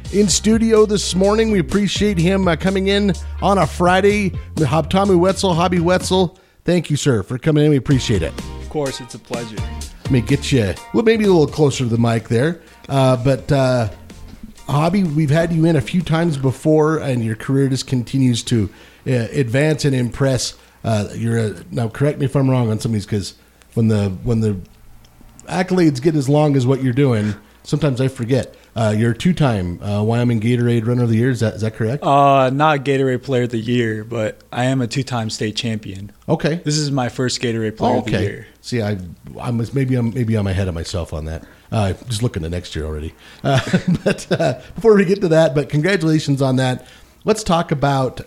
in studio this morning. We appreciate him coming in on a Friday. Tommy Wetzel, Hobby Wetzel, thank you, sir, for coming in. We appreciate it. Of course, it's a pleasure. Let me get you, well, maybe a little closer to the mic there. But Hobby, we've had you in a few times before, and your career just continues to advance and impress. Now, correct me if I'm wrong on some of these, because when the accolades get as long as what you're doing, sometimes I forget. You're a two-time Wyoming Gatorade Runner of the Year. Is that correct? Not Gatorade Player of the Year, but I am a two-time state champion. Okay. This is my first Gatorade Player of the Year. See, maybe I'm ahead of myself on that. Just looking at next year already. But before we get to that, but congratulations on that. Let's talk about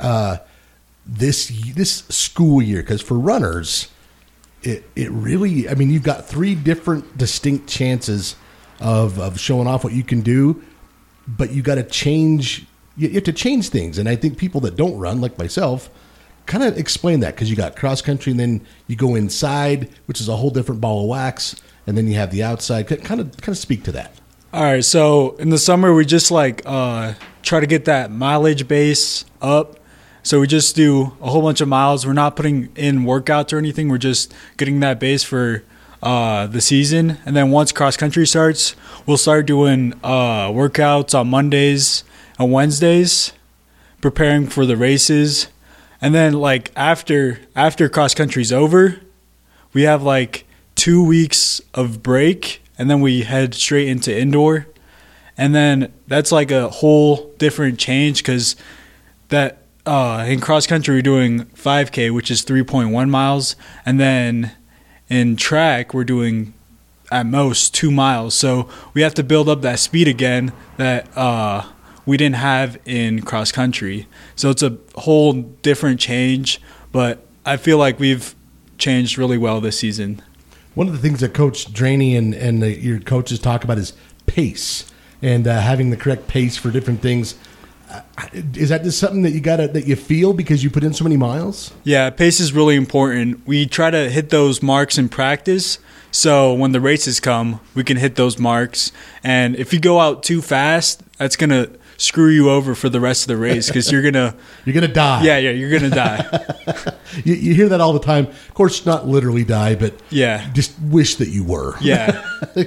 this school year, because for runners, it really, I mean, you've got three different distinct chances of showing off what you can do, but you got to change. You have to change things, and I think people that don't run, like myself, kind of explain that, because you got cross country, and then you go inside, which is a whole different ball of wax, and then you have the outside. Kind of speak to that. All right, so in the summer we just try to get that mileage base up. So we just do a whole bunch of miles. We're not putting in workouts or anything. We're just getting that base for the season. And then once cross country starts, we'll start doing workouts on Mondays and Wednesdays, preparing for the races. And then after cross country's over, we have 2 weeks of break, and then we head straight into indoor. And then that's a whole different change, because that in cross country we're doing 5K, which is 3.1 miles, and then in track we're doing at most 2 miles. So we have to build up that speed again that we didn't have in cross country. So it's a whole different change, but I feel like we've changed really well this season. One of the things that Coach Draney and your coaches talk about is pace, and having the correct pace for different things. Is that just something that you feel because you put in so many miles? Yeah, pace is really important. We try to hit those marks in practice, so when the races come, we can hit those marks. And if you go out too fast, that's gonna screw you over for the rest of the race, because you're gonna die. Yeah, you're gonna die. you hear that all the time. Of course, not literally die, but yeah, just wish that you were. Yeah.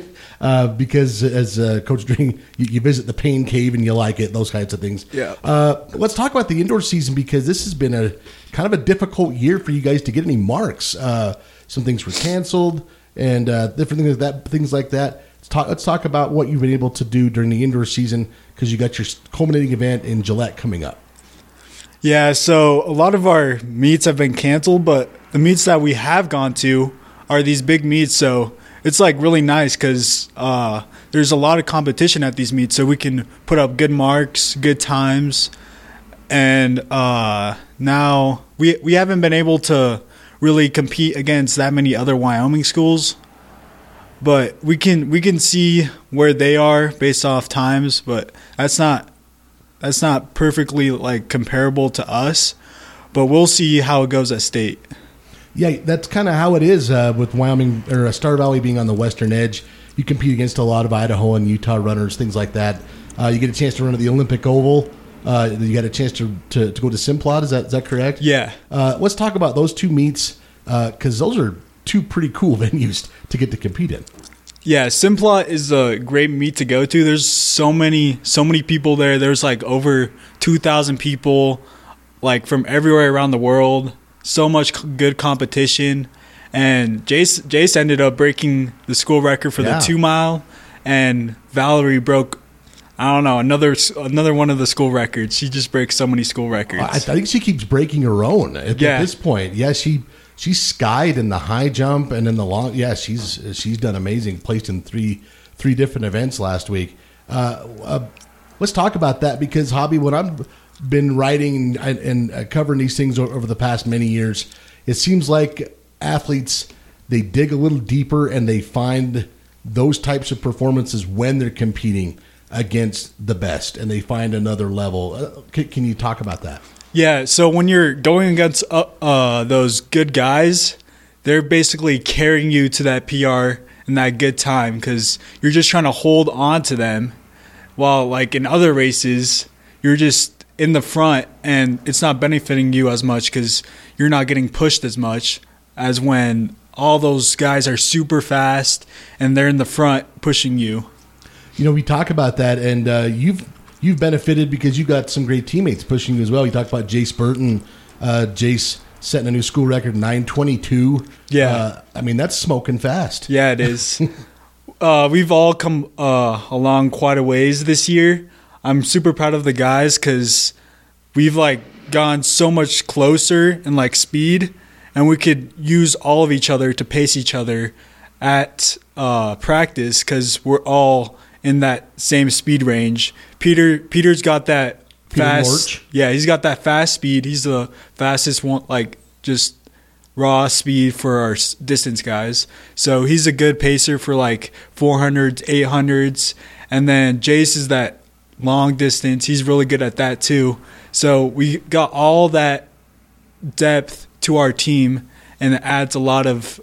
Because as Coach Dring, you visit the pain cave and you like it, those kinds of things. Yeah. Let's talk about the indoor season, because this has been a kind of a difficult year for you guys to get any marks. Some things were canceled and different things like that. Let's talk about what you've been able to do during the indoor season, because you got your culminating event in Gillette coming up. Yeah, so a lot of our meets have been canceled, but the meets that we have gone to are these big meets, so it's really nice, because there's a lot of competition at these meets, so we can put up good marks, good times. And now we haven't been able to really compete against that many other Wyoming schools, but we can see where they are based off times, but that's not perfectly comparable to us. But we'll see how it goes at state. Yeah, that's kind of how it is with Wyoming, or Star Valley being on the western edge. You compete against a lot of Idaho and Utah runners, things like that. You get a chance to run at the Olympic Oval. You got a chance to go to Simplot. Is that correct? Yeah. Let's talk about those two meets, because those are two pretty cool venues to get to compete in. Yeah, Simplot is a great meet to go to. There's so many people there. There's over 2,000 people, from everywhere around the world. So much good competition, and Jace ended up breaking the school record for the 2 mile, and Valerie broke, I don't know, another one of the school records. She just breaks so many school records. I think she keeps breaking her own at this point. Yeah, she skied in the high jump and in the long. Yeah, she's done amazing. Placed in three different events last week. Let's talk about that, because Hobby, when I've been writing and covering these things over the past many years, it seems like athletes, they dig a little deeper and they find those types of performances when they're competing against the best, and they find another level. Can you talk about that? Yeah, so when you're going against those good guys, they're basically carrying you to that PR and that good time, because you're just trying to hold on to them. while like in other races, you're just in the front and it's not benefiting you as much because you're not getting pushed as much as when all those guys are super fast and they're in the front pushing you. You know, we talk about that, and you've benefited because you got some great teammates pushing you as well. You talked about Jace Burton. Jace setting a new school record, 9:22. Yeah. I mean, that's smoking fast. Yeah, it is. We've all come along quite a ways this year. I'm super proud of the guys because we've like gone so much closer in like speed, and we could use all of each other to pace each other at practice because we're all in that same speed range. Peter's got that fast. Yeah, he's got that fast speed. He's the fastest one, like just raw speed for our distance guys. So he's a good pacer for like 400s, 800s. And then Jace is that long distance. He's really good at that too. So we got all that depth to our team, and it adds a lot of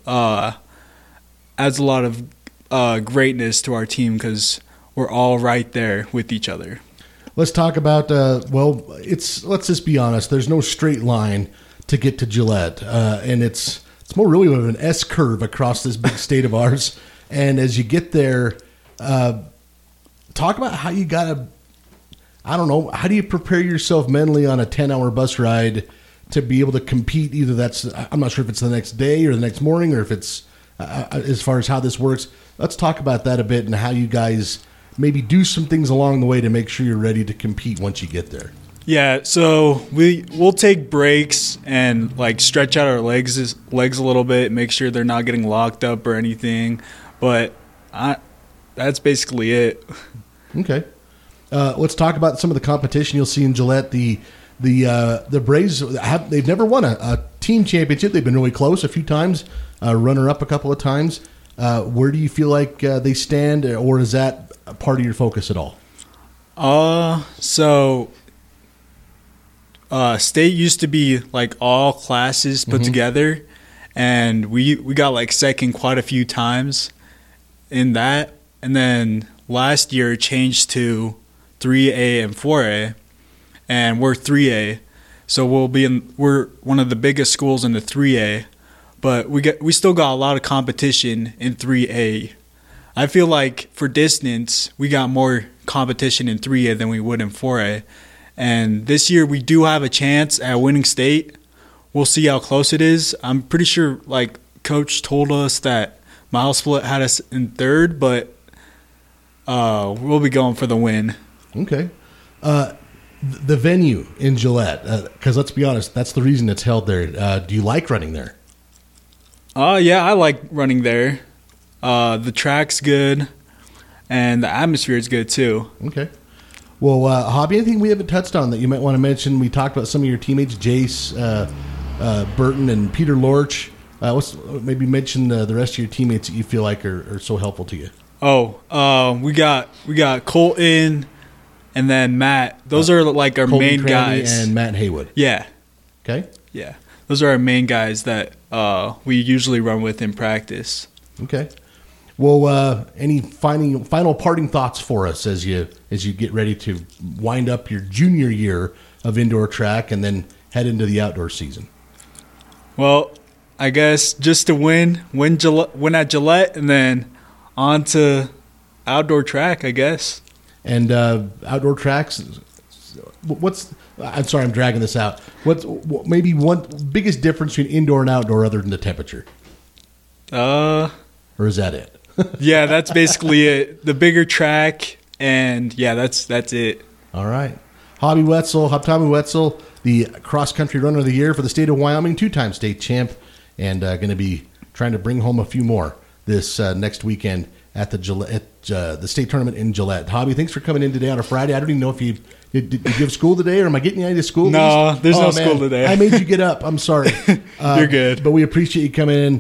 greatness to our team because we're all right there with each other. Let's talk about, let's just be honest. There's no straight line to get to Gillette. And it's more really of an S curve across this big state of ours. And as you get there, talk about how you got to, I don't know, how do you prepare yourself mentally on a 10-hour bus ride to be able to compete? Either that's, I'm not sure if it's the next day or the next morning, or if it's, as far as how this works. Let's talk about that a bit and how you guys maybe do some things along the way to make sure you're ready to compete once you get there. Yeah, so we'll take breaks and like stretch out our legs a little bit, make sure they're not getting locked up or anything. But that's basically it. Okay, let's talk about some of the competition you'll see in Gillette. The Braves they've never won a team championship. They've been really close a few times, runner up a couple of times. Where do you feel like they stand, or is that a part of your focus at all? State used to be like all classes put together, and we got like second quite a few times in that. And then last year it changed to 3A and 4A, and we're 3A, so we're one of the biggest schools in the 3A. But we still got a lot of competition in 3A. I feel like for distance, we got more competition in 3A than we would in 4A. And this year we do have a chance at winning state. We'll see how close it is. I'm pretty sure like Coach told us that Mile Split had us in third, but we'll be going for the win. Okay. The venue in Gillette, because let's be honest, that's the reason it's held there. Do you like running there? Yeah, I like running there. The track's good, and the atmosphere is good too. Okay. Well, Hobby, anything we haven't touched on that you might want to mention? We talked about some of your teammates, Jace Burton and Peter Lorch. Maybe mention the rest of your teammates that you feel like are so helpful to you. We got Colton and then Matt. Those are like our Colton main Cranny guys. And Matt Haywood. Yeah. Okay. Yeah. Those are our main guys that we usually run with in practice. Okay. Well, any final parting thoughts for us as you get ready to wind up your junior year of indoor track and then head into the outdoor season? Well, I guess just to win at Gillette, and then on to outdoor track, I guess. And outdoor tracks, I'm sorry, I'm dragging this out. What's maybe one biggest difference between indoor and outdoor other than the temperature? Or is that it? Yeah, that's basically it. The bigger track, and yeah, that's it. All right. Tommy Wetzel, the cross-country runner of the year for the state of Wyoming, 2-time state champ, and going to be trying to bring home a few more this next weekend at the state tournament in Gillette. Hobby, thanks for coming in today on a Friday. I don't even know if you did you have school today, or am I getting you out of school? No, there's no school today. I made you get up. I'm sorry. You're good. But we appreciate you coming in.